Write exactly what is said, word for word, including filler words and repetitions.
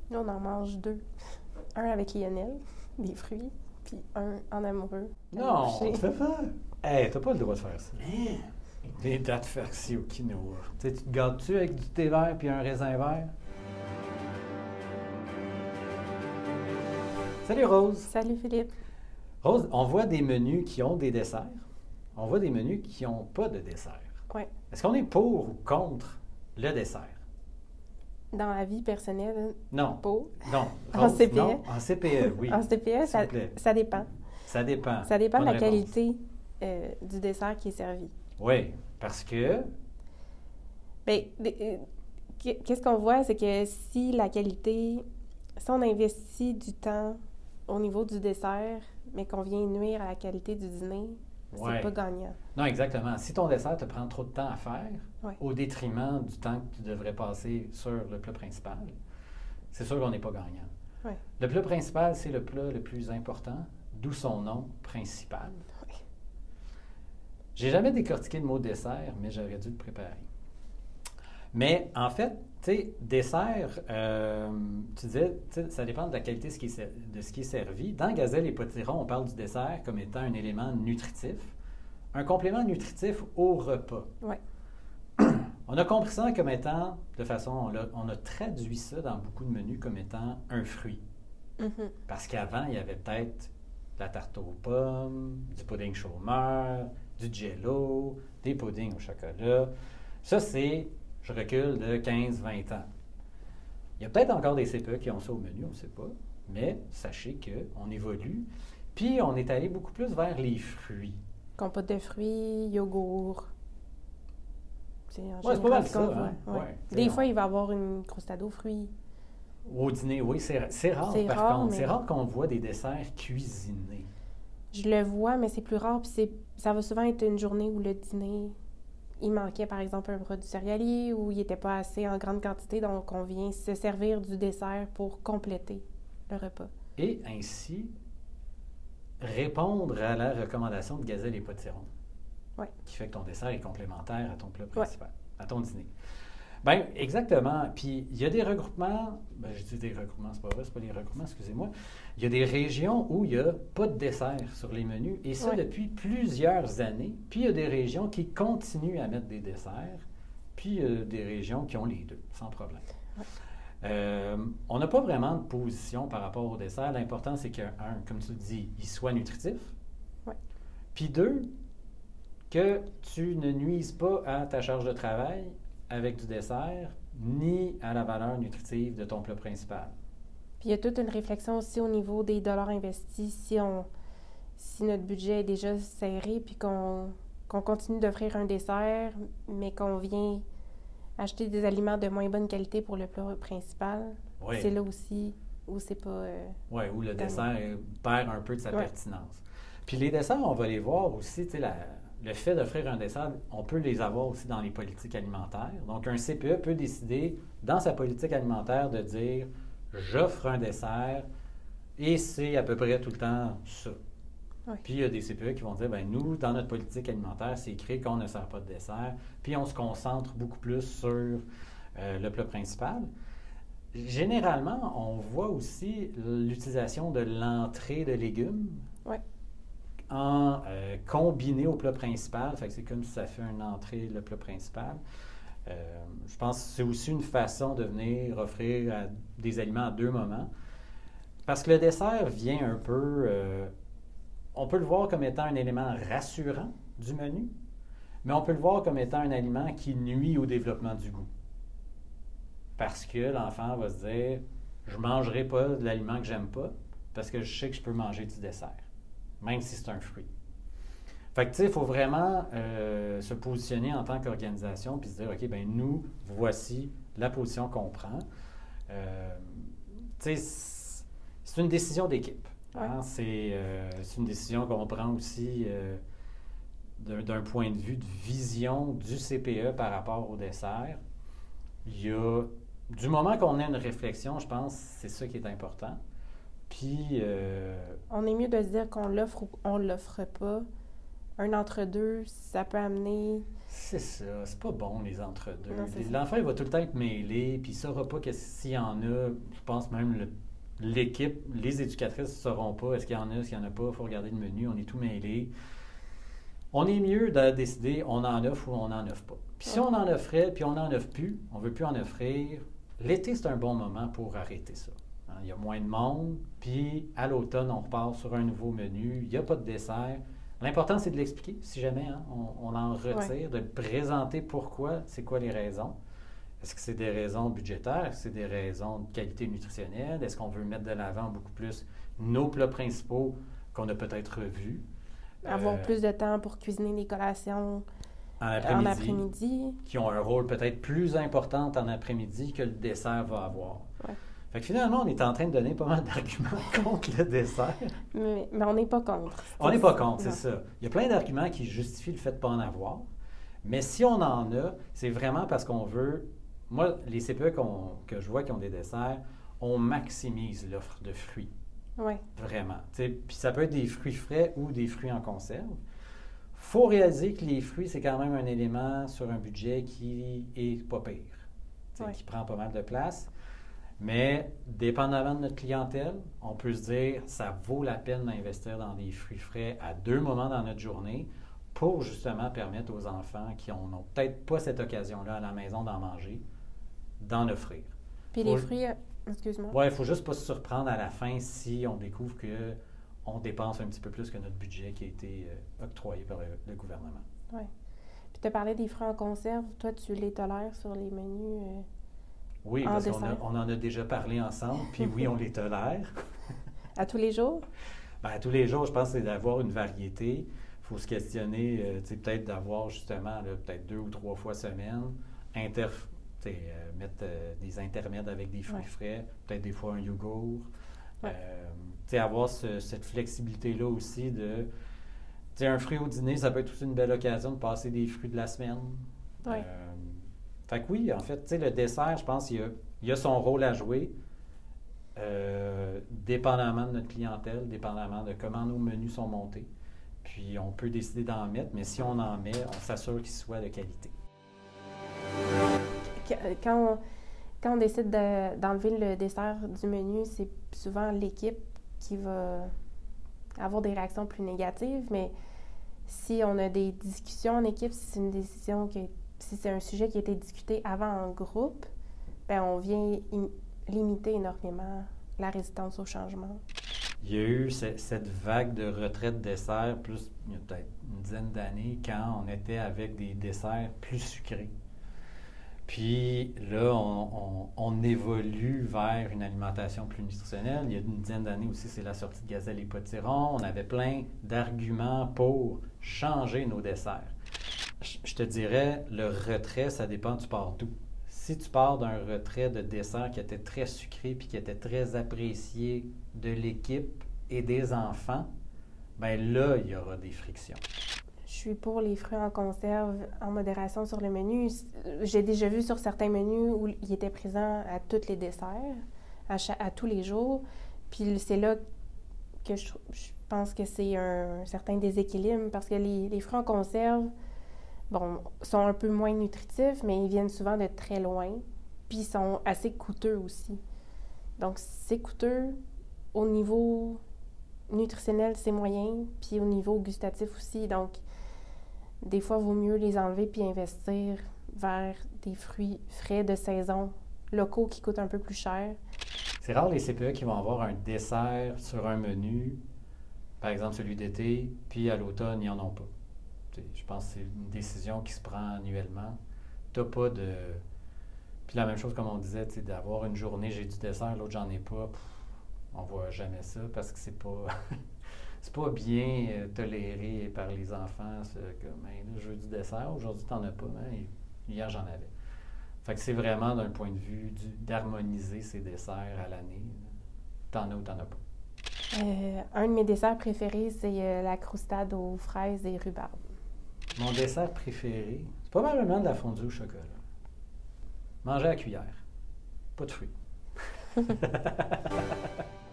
Nous, on en mange deux. Un avec Lionel, des fruits, puis un en amoureux. Non, Couché. tu fais pas. Hey, t'as pas le droit de faire ça. Des dates farcies au quinoa. Tu sais, tu te gâtes-tu avec du thé vert puis un raisin vert? Salut Rose! Salut Philippe. Rose, on voit des menus qui ont des desserts. On voit des menus qui n'ont pas de dessert. Oui. Est-ce qu'on est pour ou contre le dessert? Dans la vie personnelle, Non. pas. Non. En Rose, C P E? non. En C P E, oui. En C P E, S'il ça, vous plaît. ça dépend. Ça dépend. Ça dépend de Bonne la réponse. qualité euh, du dessert qui est servi. Oui, parce que... Bien, d- euh, qu- qu'est-ce qu'on voit, c'est que si la qualité, si on investit du temps au niveau du dessert, mais qu'on vient nuire à la qualité du dîner, Ouais. c'est pas gagnant. Non, exactement. Si ton dessert te prend trop de temps à faire, Ouais. au détriment du temps que tu devrais passer sur le plat principal, c'est sûr qu'on n'est pas gagnant. Ouais. Le plat principal, c'est le plat le plus important, d'où son nom principal. Ouais. J'ai jamais décortiqué le mot dessert, mais j'aurais dû le préparer. Mais en fait, tu sais, dessert, euh, tu disais, tu sais, ça dépend de la qualité de ce qui est ser- de ce qui est servi. Dans Gazelle et Potiron, on parle du dessert comme étant un élément nutritif, un complément nutritif au repas. Ouais. On a compris ça comme étant, de façon, on a, on a traduit ça dans beaucoup de menus comme étant un fruit. Mhm. Parce qu'avant, il y avait peut-être de la tarte aux pommes, du pudding chômeur, du jello, des puddings au chocolat. Ça, c'est, je recule de quinze à vingt ans. Il y a peut-être encore des C P E qui ont ça au menu, on ne sait pas. Mais sachez qu'on évolue. Puis, on est allé beaucoup plus vers les fruits. Compote de fruits, yogourt. C'est en Ouais, c'est pas mal général ce ça, qu'on hein? voit, ouais. Ouais. Des On- fois, il va y avoir une crostade aux fruits. Au dîner, oui, c'est, c'est rare C'est par rare, contre. mais- C'est rare qu'on voit des desserts cuisinés. Je le vois, mais c'est plus rare. Puis c'est, ça va souvent être une journée où le dîner, il manquait par exemple un produit céréalier ou il n'était pas assez en grande quantité. Donc, on vient se servir du dessert pour compléter le repas. Et ainsi répondre à la recommandation de Gazelle et Potiron. Ouais. Qui fait que ton dessert est complémentaire à ton plat principal, à ton dîner. Bien, exactement. Puis, il y a des regroupements, ben, je dis des regroupements, c'est pas vrai, c'est pas des regroupements, excusez-moi. Il y a des régions où il n'y a pas de dessert sur les menus, et ça Ouais. depuis plusieurs années. Puis, il y a des régions qui continuent à mettre des desserts, puis il y a des régions qui ont les deux, sans problème. Ouais. Euh, on n'a pas vraiment de position par rapport au dessert. L'important, c'est qu'un, comme tu le dis, il soit nutritif. Ouais. Puis deux, que tu ne nuises pas à ta charge de travail avec du dessert, ni à la valeur nutritive de ton plat principal. Puis il y a toute une réflexion aussi au niveau des dollars investis. Si on, si notre budget est déjà serré, puis qu'on, qu'on continue d'offrir un dessert, mais qu'on vient acheter des aliments de moins bonne qualité pour le plat principal, Oui. c'est là aussi où c'est pas... euh, Oui, où le Tellement. dessert euh, perd un peu de sa Ouais. pertinence. Puis les desserts, on va les voir aussi, tu sais, la- le fait d'offrir un dessert, on peut les avoir aussi dans les politiques alimentaires. Donc, un C P E peut décider, dans sa politique alimentaire, de dire « j'offre un dessert et c'est à peu près tout le temps ça ». Ouais. Puis, il y a des C P E qui vont dire « ben nous, dans notre politique alimentaire, c'est écrit qu'on ne sert pas de dessert ». Puis, on se concentre beaucoup plus sur euh, le plat principal. Généralement, on voit aussi l'utilisation de l'entrée de légumes Ouais. en euh, combiné au plat principal. Fait que c'est comme si ça fait une entrée, le plat principal. Euh, je pense que c'est aussi une façon de venir offrir à- des aliments à deux moments. Parce que le dessert vient un peu... euh, on peut le voir comme étant un élément rassurant du menu, mais on peut le voir comme étant un aliment qui nuit au développement du goût. Parce que l'enfant va se dire « je ne mangerai pas de l'aliment que j'aime pas parce que je sais que je peux manger du dessert, même si c'est un fruit ». Fait que, tu sais, il faut vraiment euh, se positionner en tant qu'organisation puis se dire « OK, bien nous, voici la position qu'on prend. Euh, » Tu sais, c'est- c'est une décision d'équipe. Hein? Ouais. C'est euh, c'est une décision qu'on prend aussi euh, d'un d'un point de vue de vision du C P E par rapport au dessert. Il y a, du moment qu'on a une réflexion, je pense que c'est ça qui est important. Puis, euh, On est mieux de se dire qu'on l'offre ou on l'offre pas un entre-deux, ça peut amener... C'est ça. C'est pas bon, les entre-deux. Non, c'est ça. L'enfant, il va tout le temps être mêlé, puis il ne saura pas que s'il y en a, je pense même le- l'équipe, les éducatrices ne sauront pas est-ce qu'il y en a, est-ce qu'il n'y en a pas, il faut regarder le menu, on est tout mêlé. On est mieux de décider on en offre ou on n'en offre pas. Puis si on en offrait, puis on n'en offre plus, on ne veut plus en offrir, l'été, c'est un bon moment pour arrêter ça. Hein, il y a moins de monde, puis à l'automne, on repart sur un nouveau menu, il n'y a pas de dessert. L'important, c'est de l'expliquer, si jamais hein, on, on en retire, Ouais. de présenter pourquoi, c'est quoi les raisons. Est-ce que c'est des raisons budgétaires? Est-ce que c'est des raisons de qualité nutritionnelle? Est-ce qu'on veut mettre de l'avant beaucoup plus nos plats principaux qu'on a peut-être revus? Avoir Euh, plus de temps pour cuisiner des collations en en après-midi, après-midi. qui ont un rôle peut-être plus important en après-midi que le dessert va avoir. Ouais. Fait que finalement, on est en train de donner pas mal d'arguments contre le dessert. Mais, mais on n'est pas contre. On n'est pas contre, c'est Non. ça. Il y a plein d'arguments qui justifient le fait de ne pas en avoir. Mais si on en a, c'est vraiment parce qu'on veut... Moi, les C P E qu'on- que je vois qui ont des desserts, on maximise l'offre de fruits. Oui, Vraiment. Tu sais, puis ça peut être des fruits frais ou des fruits en conserve. Il faut réaliser que les fruits, c'est quand même un élément sur un budget qui est pas pire, tu sais, Ouais. qui prend pas mal de place. Mais dépendamment de notre clientèle, on peut se dire ça vaut la peine d'investir dans des fruits frais à deux moments dans notre journée pour justement permettre aux enfants qui n'ont peut-être pas cette occasion-là à la maison d'en manger, d'en offrir. puis Faut- les fruits, euh, excuse-moi. Ouais, il ne faut juste pas se surprendre à la fin si on découvre que on dépense un petit peu plus que notre budget qui a été euh, octroyé par le, le gouvernement. Puis tu as parlé des fruits en conserve. Toi, tu les tolères sur les menus. euh, Oui, En parce qu'on a- dessert. on en a déjà parlé ensemble, puis oui, on les tolère. à tous les jours? Ben, tous les jours, je pense que c'est d'avoir une variété. Il faut se questionner, euh, tu sais, peut-être d'avoir justement, là, peut-être deux ou trois fois semaine, inter, tu sais, euh, mettre euh, des intermèdes avec des fruits Ouais. frais, peut-être des fois un yogourt. Ouais. Euh, tu sais, avoir ce- cette flexibilité-là aussi de, tu sais, un fruit au dîner, ça peut être aussi une belle occasion de passer des fruits de la semaine. Ouais. Euh, fait que oui, en fait, tu sais, le dessert, je pense qu'il y a, il y a son rôle à jouer, euh, dépendamment de notre clientèle, dépendamment de comment nos menus sont montés. Puis on peut décider d'en mettre, mais si on en met, on s'assure qu'ils soient de qualité. Qu- Quand on, quand on décide de- d'enlever le dessert du menu, c'est souvent l'équipe qui va avoir des réactions plus négatives, mais si on a des discussions en équipe, si c'est une décision qui est- si c'est un sujet qui a été discuté avant en groupe, ben on vient im- limiter énormément la résistance au changement. Il y a eu ce- cette vague de retraite dessert, plus il y a peut-être une dizaine d'années, quand on était avec des desserts plus sucrés. Puis là, on, on- on évolue vers une alimentation plus nutritionnelle. Il y a une dizaine d'années aussi, c'est la sortie de Gazelle et Potiron. On avait plein d'arguments pour changer nos desserts. Je je te dirais, le retrait, ça dépend, tu pars d'où. Si tu pars d'un retrait de dessert qui était très sucré puis qui était très apprécié de l'équipe et des enfants, bien là, il y aura des frictions. Je suis pour les fruits en conserve en modération sur le menu. J'ai déjà vu sur certains menus où il était présent à tous les desserts, à, cha- à tous les jours. Puis c'est là que je, je pense que c'est un, certain déséquilibre parce que les, les fruits en conserve, bon, sont un peu moins nutritifs, mais ils viennent souvent de très loin. Puis ils sont assez coûteux aussi. Donc c'est coûteux au niveau nutritionnel, c'est moyen, puis au niveau gustatif aussi. Donc des fois, il vaut mieux les enlever puis investir vers des fruits frais de saison, locaux qui coûtent un peu plus cher. C'est rare les C P E qui vont avoir un dessert sur un menu, par exemple celui d'été, puis à l'automne, ils n'en ont pas. Tu sais, je pense que c'est une décision qui se prend annuellement. Tu n'as pas de... Puis la même chose comme on disait, tu sais, d'avoir une journée, j'ai du dessert, l'autre, j'en ai pas. Pff, on voit jamais ça parce que c'est pas... c'est pas bien euh, toléré par les enfants. C'est comme, hey, là, je veux du dessert, aujourd'hui, t'en as pas. Hein, et hier, j'en avais. Fait que c'est vraiment d'un point de vue du- d'harmoniser ces desserts à l'année. T'en as ou t'en as pas. Euh, un de mes desserts préférés, c'est euh, la croustade aux fraises et rhubarbe. Mon dessert préféré, c'est probablement de la fondue au chocolat. Manger à la cuillère. Pas de fruits.